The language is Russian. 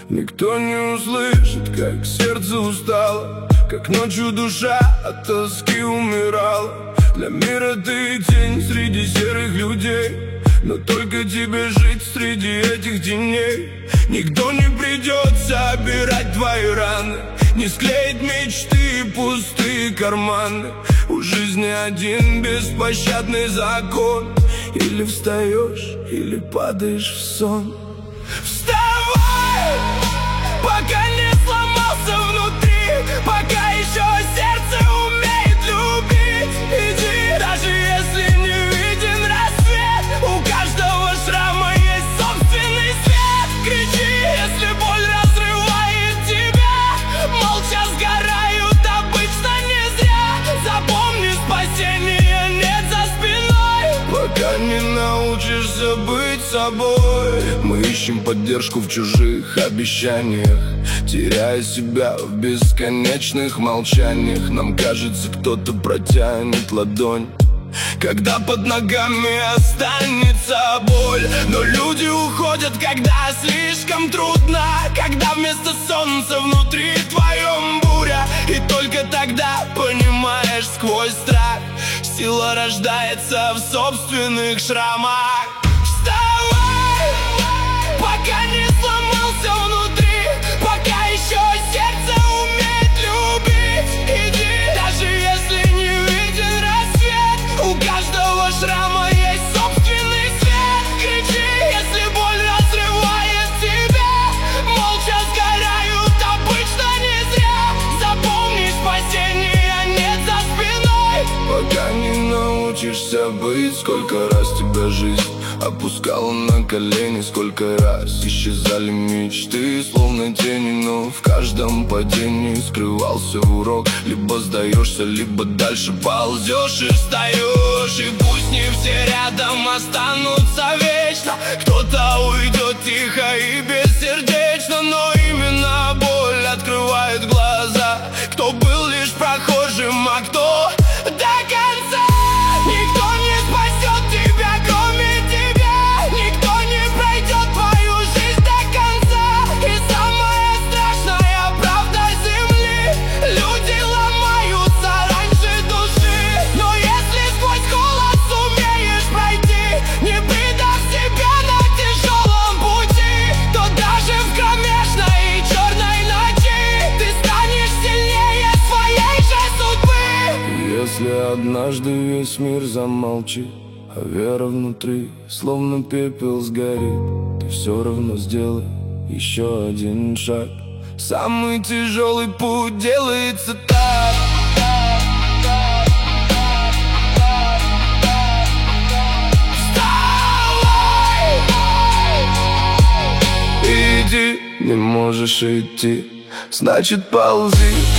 Никто не услышит, как сердце устало, как ночью душа от тоски умирала. Для мира ты тень среди серых людей, но только тебе жить среди этих теней. Никто не придет собирать твои раны, не склеить мечты и пустые карманы. У жизни один беспощадный закон: или встаешь, или падаешь в сон. Вставай, пока не сломался внутри, пока еще сердце умеет любить. Иди, даже если не виден рассвет, у каждого шрама есть собственный свет. Кричи, если боль разрывает тебя, молча сгорают обычно не зря. Запомни, спасения нет за спиной, пока не научишься быть собой. Мы ищем поддержку в чужих обещаниях, теряя себя в бесконечных молчаниях. Нам кажется, кто-то протянет ладонь, когда под ногами останется боль. Но люди уходят, когда слишком трудно, когда вместо солнца внутри твоем буря. И только тогда понимаешь сквозь страх, сила рождается в собственных шрамах. Вставай, пока не сломался внутри, пока еще сердце умеет любить. Иди, даже если не виден рассвет, у каждого шрама есть собственный свет. Кричи, если боль разрывает тебя, молча сгорают обычно не зря. Запомни, спасения нет за спиной, пока не научишься быть. Сколько раз тебя жизнь опускала на колени, сколько раз исчезали мечты, словно тени. Но в каждом падении скрывался урок: либо сдаешься, либо дальше ползешь и встаешь. И пусть не все рядом останутся вечно, кто-то уйдет тихо и бессердечно, но именно боль открывает глаза. Кто был лишь прохожим, а кто до конца. Никто не спасет тебя, кроме тебя. Никто не пройдет твою жизнь до конца. И самая страшная правда земли: люди ломаются раньше души. Но если сквозь холод сумеешь пройти, не предав себя на тяжелом пути, то даже в кромешной и черной ночи ты станешь сильнее своей же судьбы. Если однажды весь мир замолчит, а вера внутри словно пепел сгорит, ты все равно сделай еще один шаг. Самый тяжелый путь делается так. Вставай! Иди, не можешь идти, значит ползи.